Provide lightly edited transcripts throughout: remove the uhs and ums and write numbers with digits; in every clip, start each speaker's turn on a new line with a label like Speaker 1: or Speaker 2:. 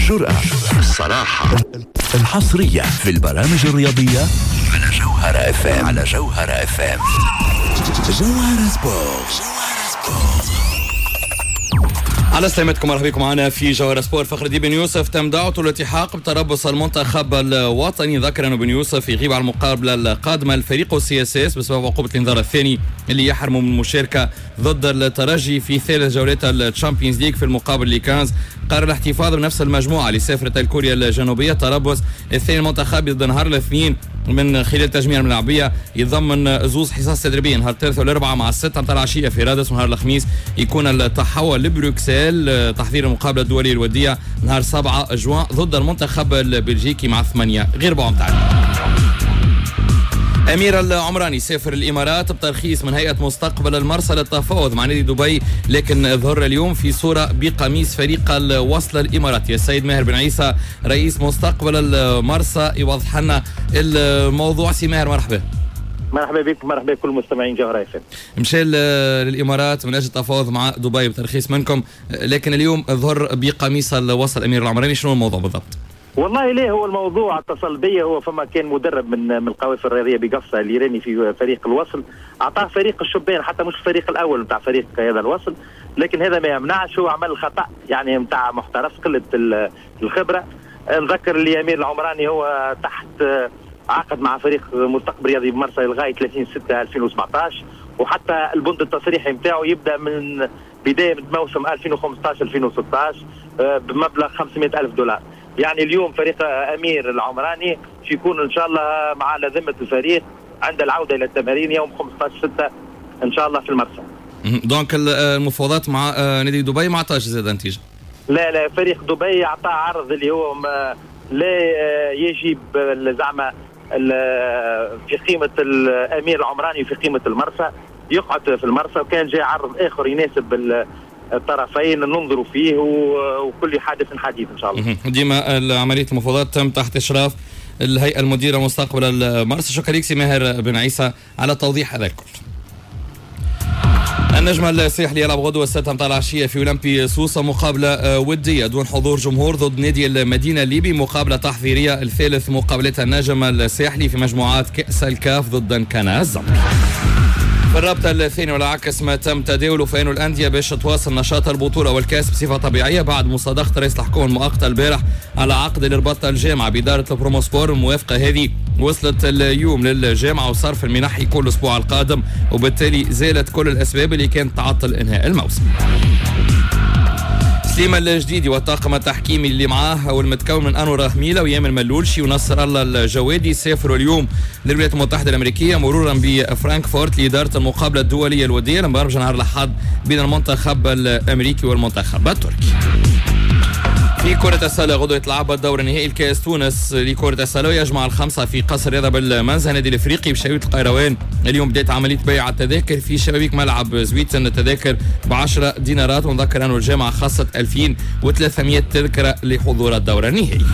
Speaker 1: الجرأة، الصراحة، الحصرية في البرامج الرياضية على جوهرة FM. جوهرة سبورت.
Speaker 2: على سلامتكم، مرحبا بكم معنا في جوهرة سبورت. فخر الدين بن يوسف تم دعوته للالتحاق بتربص المنتخب الوطني. ذكر أنه بن يوسف يغيب على المقابلة القادمة لفريقه CSS بسبب عقوبة الإنذار الثاني اللي يحرمه من المشاركة ضد الترجي في ثالث جولات الشامبيونز ليج في المقابل اللي كانز. قرر الاحتفاظ بنفس المجموعة اللي سافرت كوريا الجنوبية. تربص الثاني المنتخب ضد نهار الاثنين من خلال تجميع الملاعبية يتضمن زوز حصص تدريبية نهار الثلاثاء والاربعاء مع 6 متاع العشية في رادس، ونهار الخميس يكون التحول لبروكسل تحضير المقابلة الدولية الودية نهار 7 جوان ضد المنتخب البلجيكي مع 8 غير بعض متاعنا. أمير العمراني سافر الإمارات بترخيص من هيئة مستقبل المرسى للتفاوض مع نادي دبي، لكن ظهر اليوم في صورة بقميص فريق الوصل الإماراتي. السيد ماهر بن عيسى رئيس مستقبل المرسى يوضح لنا الموضوع. سي ماهر مرحبا.
Speaker 3: مرحبا بكم، مرحبا بكل مستمعين جوهرة FM.
Speaker 2: مشى للإمارات من أجل التفاوض مع دبي بترخيص منكم، لكن اليوم ظهر بقميص الوصل أمير العمراني. شنو الموضوع بالضبط؟
Speaker 3: والله ليه هو الموضوع اتصل بي، هو فما كان مدرب من القوافل الرياضيه بقفصه اللي راني في فريق الوصل، اعطاه فريق الشبان حتى مش الفريق الاول نتاع فريق هذا الوصل، لكن هذا ما يمنعش هو عمل خطا يعني نتاع محترف قله الخبره. نذكر اللي امير العمراني هو تحت عقد مع فريق مستقبل رياضي بمرسى لغايه 30/6/2017، وحتى البند التصريحي نتاعو يبدا من بدايه موسم 2015-2016 بمبلغ $500,000. يعني اليوم فريق امير العمراني يكون ان شاء الله مع لازمه الفريق عند العوده الى التمارين يوم 15/6 ان شاء الله في المرسى.
Speaker 2: دونك المفاوضات مع نادي دبي ما عطاش زاد نتيجه؟
Speaker 3: لا فريق دبي اعطاه عرض اللي هو لا يجيب زعما في قيمه الامير العمراني في قيمه المرسى، يقعد في المرسى، وكان جاء عرض اخر يناسب الطرفين ننظروا فيه وكل حادث حديث ان شاء الله.
Speaker 2: ديما عمليه المفاوضات تم تحت اشراف الهيئه المديره مستقبل المرسى. شكرا لك سي ماهر بن عيسى على توضيح هذا الكل. النجم الساحلي يلعب غدوة 6 متاع العشية في أولمبي سوسة مقابلة ودية دون حضور جمهور ضد نادي المدينة الليبي، مقابلة تحضيرية الثالث مقابلة النجم الساحلي في مجموعات كأس الكاف ضد نكانا الزمر. في الرابطة الثاني والعكس ما تم تداوله في الأندية باش تواصل نشاط البطولة والكاس بصفة طبيعية بعد مصادقة رئيس الحكومة المؤقتة البارح على عقد الإرباط الجامعة بإدارة البروموسبور. الموافقة هذه وصلت اليوم للجامعة وصرف المنح يكون الأسبوع القادم، وبالتالي زالت كل الأسباب اللي كانت تعطل إنهاء الموسم. سليم الجديدي والطاقم التحكيمي اللي معاه والمتكون من أنور رحميلة ويامن ملولشي ونصر الله الجوادي سافروا اليوم للولايات المتحدة الأمريكية مرورا بفرانكفورت لإدارة المقابلة الدولية الودية لمبارجة نهار الأحد بين المنتخب الأمريكي والمنتخب التركي. في كرة السلة غدوة يتلعب الدور النهائي الكاس تونس لكرة السلة ويجمع الخمسة في قصر رياضة بالمنزه النادي الافريقي بشبيبة القيروان. اليوم بدأت عملية بيع التذاكر في شبابيك ملعب زويتن، التذاكر ب10 دينارات، ونذكر أن الجامعة خصت 2300 تذكرة لحضور الدور النهائي.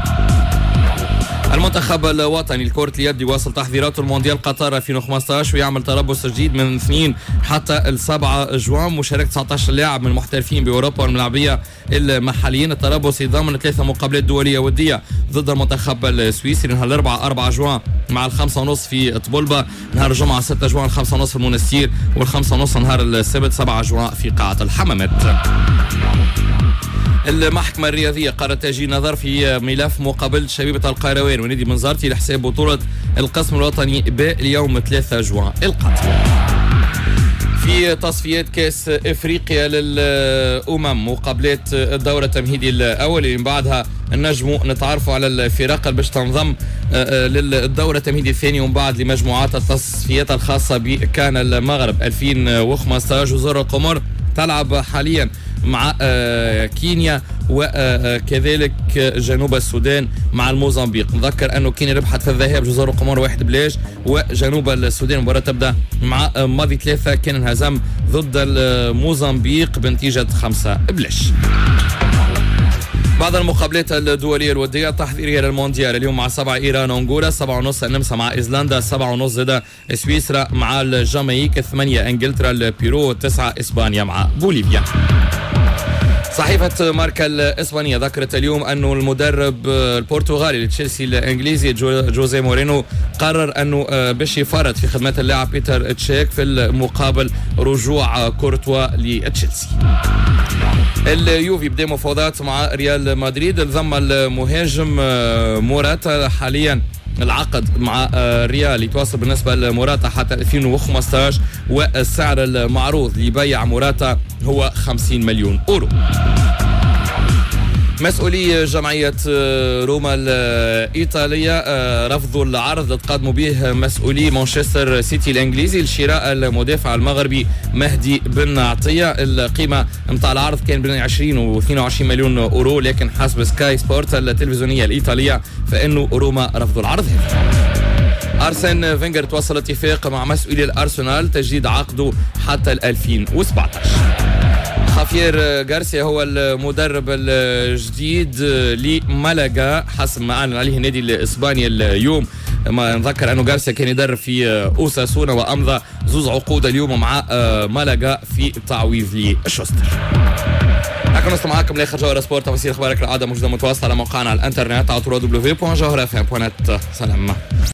Speaker 2: المنتخب الوطني لكرة اليد يواصل تحضيراته المونديال قطر 2015 ويعمل تربص جديد من 2 حتى 7 جوان، مشاركة 19 لاعب من المحترفين بأوروبا والملاعبية المحليين. التربص يضمن 3 مقابلات دولية ودية ضد المنتخب السويسري نهار الأربعاء 4 جوان مع 5:30 في طبولبة، نهار الجمعة 6 جوان 5:30 في المنستير، وال5:30 نهار السبت 7 جوان في قاعة الحمامات. المحكمة الرياضية قررت تأجيل نظر في ملف مقابلة شبيبة القيروان ونادي منزرتي لحساب بطولة القسم الوطني ب اليوم 3 جوان القادم. في تصفيات كاس افريقيا للامم مقابلات الدورة التمهيدي الاول اللي من بعدها النجم نتعرفوا على الفرق اللي باش تنضم للدورة التمهيدي الثاني، ومن بعد لمجموعات التصفيات الخاصة بكان المغرب 2015. وزر القمر تلعب حاليا مع كينيا وكذلك جنوب السودان مع الموزمبيق. نذكر أنه كينيا ربحت في الذهاب جزر القمر 1-0، وجنوب السودان المباراة تبدأ مع ماضي 3 كان انهزم ضد الموزمبيق بنتيجة 5-0. بعد المقابلات الدولية الودية التحضيرية للمونديال اليوم مع 7 إيران أنغولا، 7:30 النمسا مع إيسلندا، 7:30 زدا سويسرا مع الجامايك، 8 إنجلترا البيرو، 9 إسبانيا مع بوليفيا. صحيفة ماركا الإسبانية ذكرت اليوم أنه المدرب البرتغالي لتشيلسي الإنجليزي جوزيه مورينو قرر أنه باش يفرط في خدمة اللاعب بيتر تشيك في المقابل رجوع كورتوا لتشيلسي. اليوفي بدا مفاوضات مع ريال مدريد ضم المهاجم موراتا. حاليا العقد مع ريال يتواصل بالنسبة لموراتا حتى 2015 والسعر المعروض لبيع موراتا هو 50 مليون أورو. مسؤولي جمعية روما الإيطالية رفضوا العرض اللي تقدموا به مسؤولي مانشستر سيتي الإنجليزي لشراء المدافع المغربي مهدي بن عطية. القيمة متاع العرض كان بين 20 و 22 مليون أورو، لكن حسب سكاي سبورت التلفزيونية الإيطالية فإنه روما رفضوا العرض هذا. أرسن فينجر تواصل اتفاق مع مسؤولي الأرسنال تجديد عقده حتى 2017. خافير غارسيا هو المدرب الجديد لمالاغا حسب ما أعلن عليه النادي الإسباني اليوم. ما نذكر أنه غارسيا كان يدرب في أوساسونا وأمضى 2 عقود اليوم مع مالاغا في تعويض لشوستر. نحن نصل معكم لاخر جوهرة سبورت. تفاصيل اخبارك العاده موجوده متواصله على موقعنا على الانترنت على www.jawharafm.net. سلام.